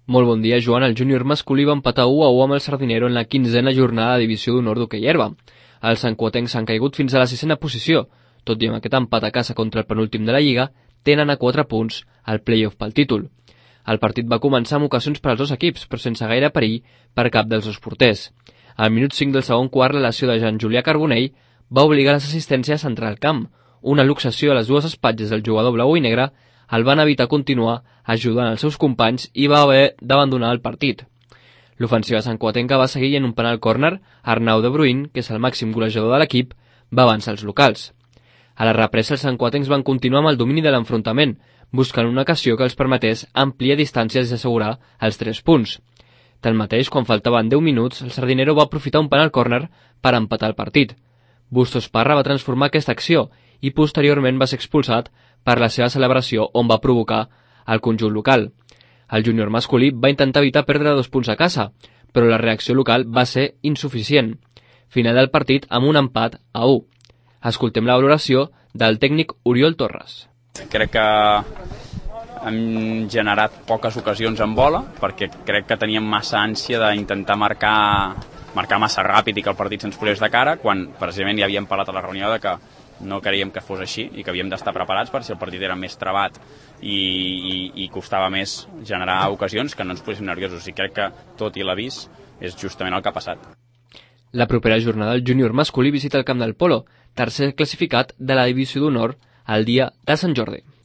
Molt bon dia, Joan. El júnior masculí va empatar 1-1 amb el Sardinero en la 15a jornada de divisió d'honor d'hoquei herba. Els santcuatencs s'han caigut fins a la 6a posició. Tot i amb aquest empat a casa contra el penúltim de la Lliga, tenen a 4 punts al play-off pel títol. El partit va començar amb ocasions per als dos equips, però sense gaire perill per cap dels dos porters. Al minut 5 del segon quart, la lesió de Jean Julià Carbonell va obligar les assistències a entrar al camp. Una luxació a les dues espatlles del jugador blau i negre el van evitar continuar ajudant els seus companys i va haver d'abandonar el partit. L'ofensiva santcuatenca va seguir i en un penal córner, Arnau de Bruin, que és el màxim golejador de l'equip, va avançar els locals. A la represa, els santcuatencs van continuar amb el domini de l'enfrontament, buscant una ocasió que els permetés ampliar distàncies i assegurar els 3 punts. Tanmateix, quan faltaven 10 minuts, el Sardinero va aprofitar un penal córner per empatar el partit. Bustos Parra va transformar aquesta acció i posteriorment va ser expulsat per la seva celebració on va provocar el conjunt local. El júnior masculí va intentar evitar perdre 2 punts a casa, però la reacció local va ser insuficient. Final del partit amb un empat a 1. Escoltem la valoració del tècnic Oriol Torres. Crec que hem generat poques ocasions en bola, perquè crec que teníem massa ànsia d'intentar marcar massa ràpid i que el partit se'ns posés de cara, quan precisament ja havíem parlat a la reunió de que no creiem que fos així i que havíem d'estar preparats per si el partit era més trabat i costava més generar ocasions que no ens poséssim nerviosos. I crec que tot i l'avís és justament el que ha passat. La propera jornada el júnior masculí visita el camp del Polo, tercer classificat de la divisió d'honor el dia de Sant Jordi.